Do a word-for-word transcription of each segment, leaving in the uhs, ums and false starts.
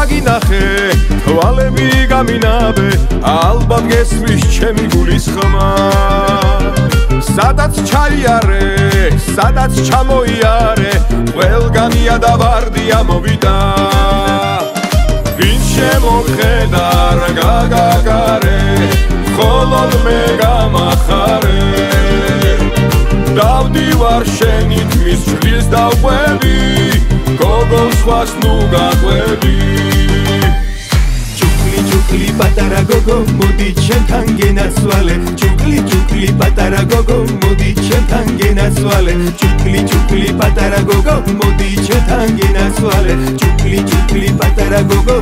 მაგინახე თვალები გამინაბე ალბათ გესმის ჩემი გულის ხმა სადაც ჩაიარე სადაც ჩამოიარე ყველგანია და ვარდია მოვიდა ვინ შემოხედა რა გაგაგარე მხოლოდ მე გამახარე დავდივარ შენი თმის ჭრის დავყვები გოგოლ სხვას ნუ გაყვები ჭუკლი ჭუკლი პატარა გოგო მოდი ჩემთან გენაცვალე ჭუკლი ჭუკლი პატარა გოგო მოდი ჩემთან გენაცვალე ჭუკლი ჭუკლი პატარა გოგო მოდი ჩემთან გენაცვალე ჭუკლი ჭუკლი პატარა გოგო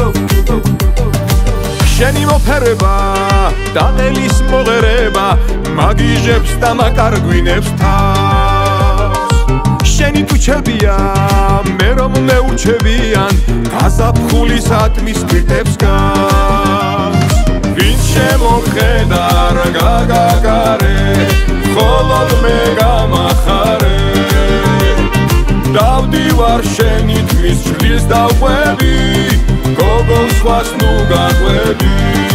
შენი მოფერება და ყელის მოღერება მაგიჟებს და მაკარგვინებს თავს შენი თუჩებია მე რომ მეუჩებიან გაზაფხული სათმის გვირტებს გავს ვინ შემოხედა რა გაგაგარე მხოლოდ მე გამახარე დავდივარ შენი თმის ჭრის დავყვები გოგოლ სხვას ნუ გაყვები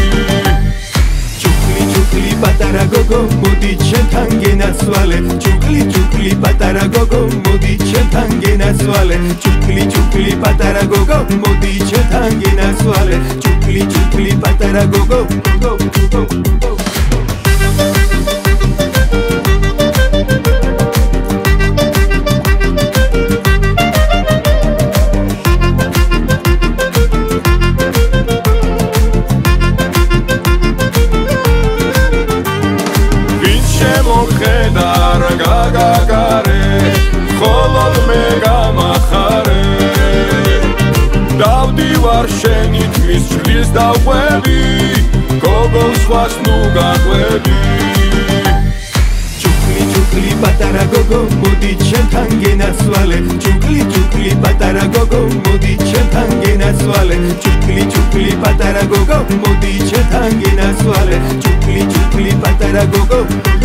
ჭუკლი ჭუკლი პატარა გოგო მოდი ჩემთან გენაცვალე ჭუკლი ჭუკლი პატარა გოგო მოდი ჩემთან გენაცვალე ჭუკლი ჭუკლი პატარა გოგო მოდი ჩემთან გენაცვალე ჭუკლი ჭუკლი პატარა გოგო შემოხედა რა გაგაგარე მხოლოდ მე გამახარე დავდივარ შენი თმის ჭრის დავყვები გოგოლ სხვას ნუ გაყვები ჭუკლი ჭუკლი პატარა გოგო მოდი ჩემთან გენაცვალე ჭუკლი ჭუკლი პატარა გოგო მოდი ჩემთან გენაცვალე ჭუკლი ჭუკლი პატარა გოგო მოდი ჩემთან გენაცვალე ჭუკლი ჭუკლი პატარა გოგო